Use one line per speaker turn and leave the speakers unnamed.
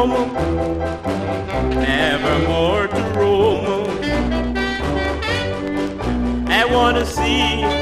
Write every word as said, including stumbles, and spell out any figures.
Rome, never more to Rome. I wanna see